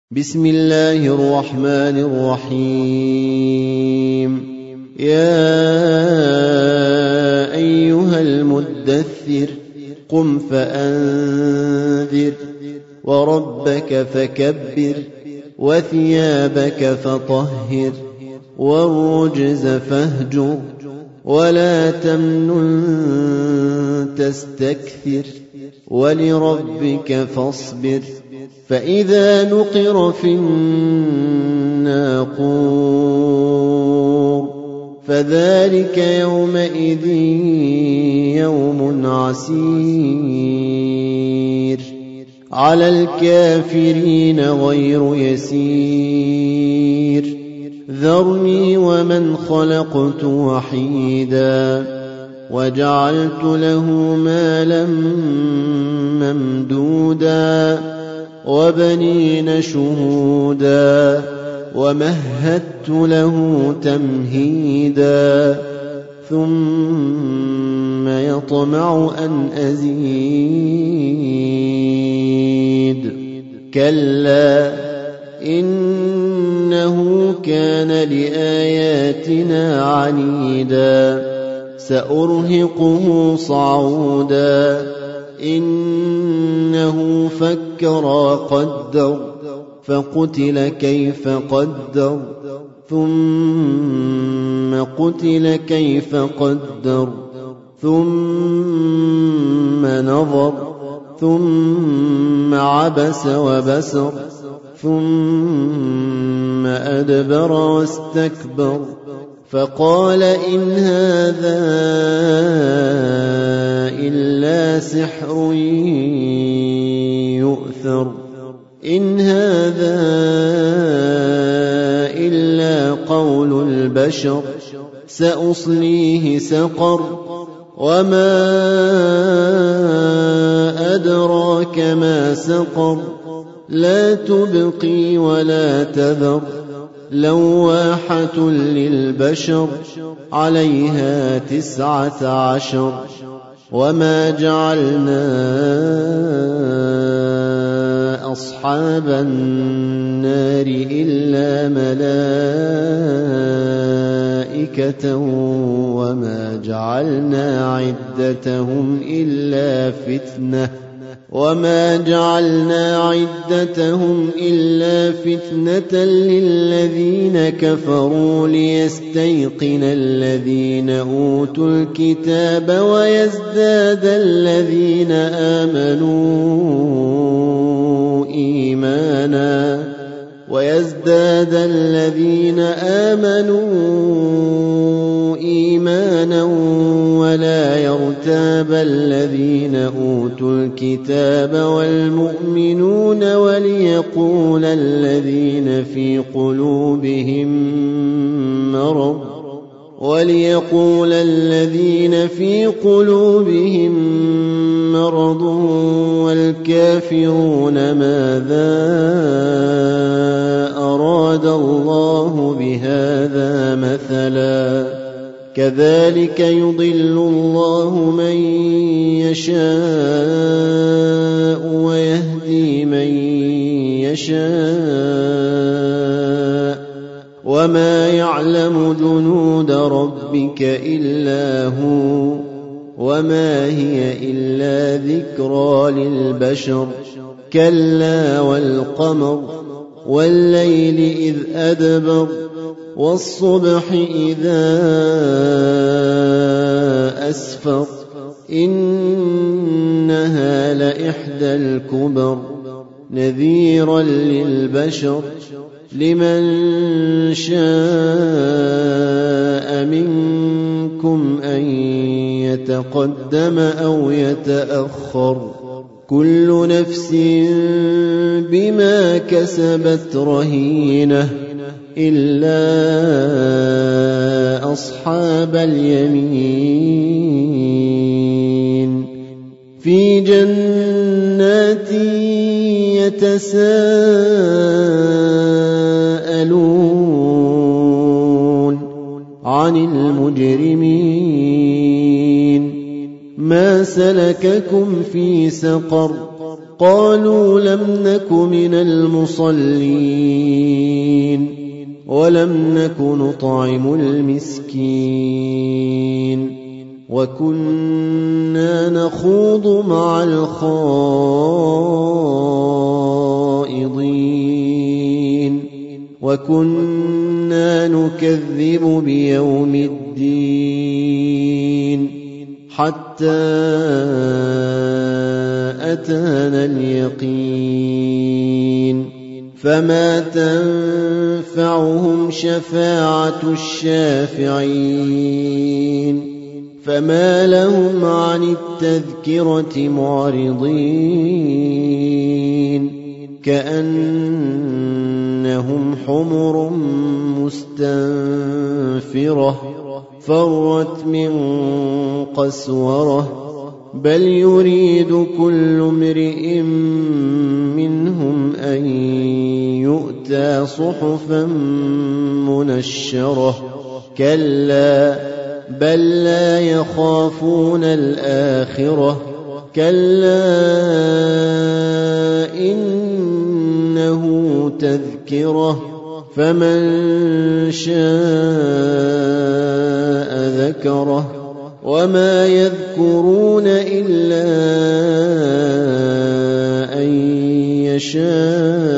بسم الله الرحمن الرحيم. يا أيها المدثر قم فأنذر وربك فكبر وثيابك فطهر والرجز فاهجر ولا تمنن تستكثر ولربك فاصبر فإذا نقر في الناقور فذلك يومئذ يوم عسير على الكافرين غير يسير ذرني ومن خلقت وحيدا وجعلت له مالا ممدودا وبنين شهودا ومهدت له تمهيدا ثم يطمع أن أزيد كلا إنه كان لآياتنا عنيدا سأرهقه صعودا إنه فكر وقدر فقتل كيف قدر ثم قتل كيف قدر ثم نظر ثم عبس وبسر ثم أدبر واستكبر فقال إن هذا إلا سحر يؤثر إن هذا إلا قول البشر سأصليه سقر وما أدراك ما سقر لا تبقي ولا تذر لواحة للبشر عليها 19 وما جعلنا أصحاب النار إلا ملائكة وما جعلنا عدتهم إلا فتنة للذين كفروا ليستيقن الذين أوتوا الكتاب ويزداد الذين آمنوا إيمانا ولا يرتاب الذين أوتوا الكتاب والمؤمنون وليقول الذين في قلوبهم مرض والكافرون ماذا أراد الله بهذا مثلا كذلك يضل الله من يشاء ويهدي من يشاء وما يعلم جنود ربك إلا هو وما هي إلا ذكرى للبشر كلا والقمر والليل إذ أدبر والصبح إذا أسفر إنها لإحدى الكبر نذيرا للبشر لمن شاء منكم أن يتقدم أو يتأخر كل نفس بما كسبت رهينة إلا أصحاب اليمين في جنات يتساءلون عن المجرمين ما سلككم في سقر قالوا لم نك من المصلين ولم نك نطعم المسكين وكنا نخوض مع الخائضين وكنا نكذب بيوم الدين حتى أتانا اليقين فما تنفعهم شفاعة الشافعين فما لهم عن التذكرة معرضين كأنهم حمر مستنفرة فرت من قسورة بل يريد كل امرئ منهم أن يؤتى صحفا منشرة كلا بل لا يخافون الآخرة كلا إنه تذكرة فمن شاء ذكره وما يذكرون إلا أن يشاء